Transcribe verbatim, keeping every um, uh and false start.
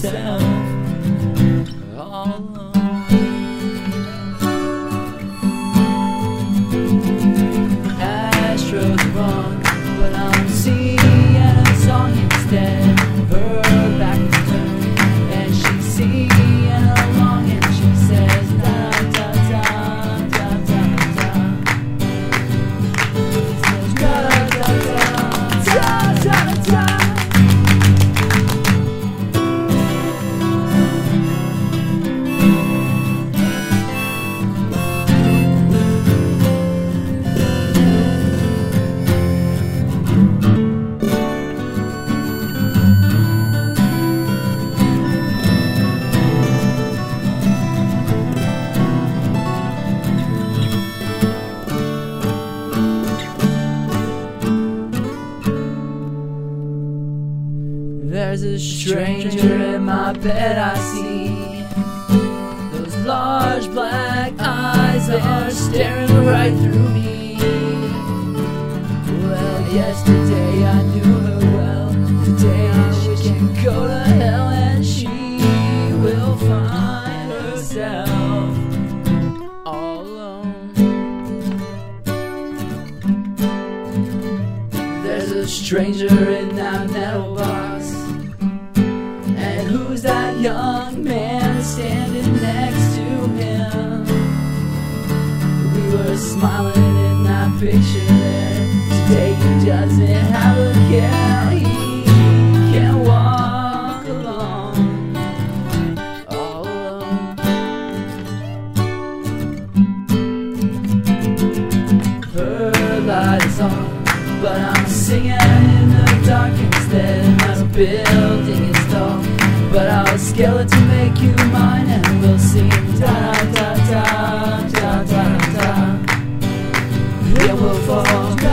herself all alone. Astro's wrong, but I'm singing a song instead. Her back is turned, and she's singing along, and she says da da da da da da. She says da da da da da da. There's a stranger in my bed I see. Those large black eyes are staring right through me. Well, yesterday I knew her well. Today I wish she'd go to hell, and she will find herself all alone. There's a stranger in that metal box. And who's that young man standing next to him? We were smiling in that picture there. Today he doesn't have a care. He can't walk alone, all alone. Her light is on, but I'm singing in the dark instead. My building is tall, but I'll scale it to make you mine, and we'll sing da da da da da da. Then we'll fall.